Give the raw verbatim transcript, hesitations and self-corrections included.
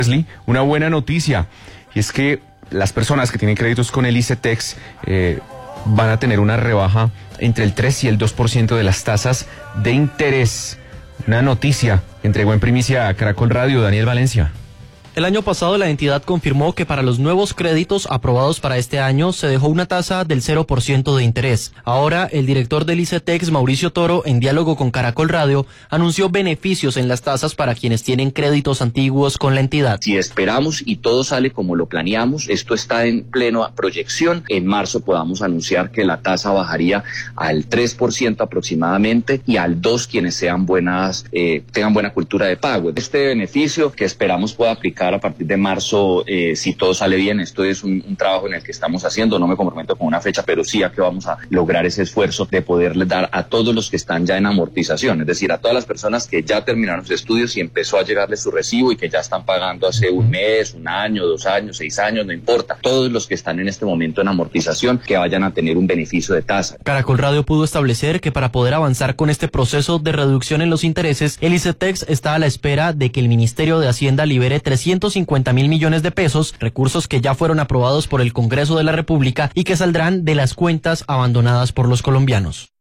Leslie, una buena noticia, y es que las personas que tienen créditos con el ICETEX eh, van a tener una rebaja entre el tres y el dos por ciento de las tasas de interés. Una noticia que entregó en primicia a Caracol Radio Daniel Valencia. El año pasado la entidad confirmó que para los nuevos créditos aprobados para este año se dejó una tasa del cero por ciento de interés. Ahora, el director del ICETEX, Mauricio Toro, en diálogo con Caracol Radio, anunció beneficios en las tasas para quienes tienen créditos antiguos con la entidad. Si esperamos y todo sale como lo planeamos, esto está en plena proyección, en marzo podamos anunciar que la tasa bajaría al tres por ciento aproximadamente y al dos por ciento quienes sean buenas, eh, tengan buena cultura de pago. Este beneficio que esperamos pueda aplicar a partir de marzo, eh, si todo sale bien. Esto es un, un trabajo en el que estamos haciendo, no me comprometo con una fecha, pero sí a que vamos a lograr ese esfuerzo de poderle dar a todos los que están ya en amortización, es decir, a todas las personas que ya terminaron sus estudios y empezó a llegarles su recibo y que ya están pagando hace un mes, un año, dos años, seis años, no importa. Todos los que están en este momento en amortización que vayan a tener un beneficio de tasa. Caracol Radio pudo establecer que para poder avanzar con este proceso de reducción en los intereses, el ICETEX está a la espera de que el Ministerio de Hacienda libere trescientos cincuenta mil millones de pesos, recursos que ya fueron aprobados por el Congreso de la República y que saldrán de las cuentas abandonadas por los colombianos.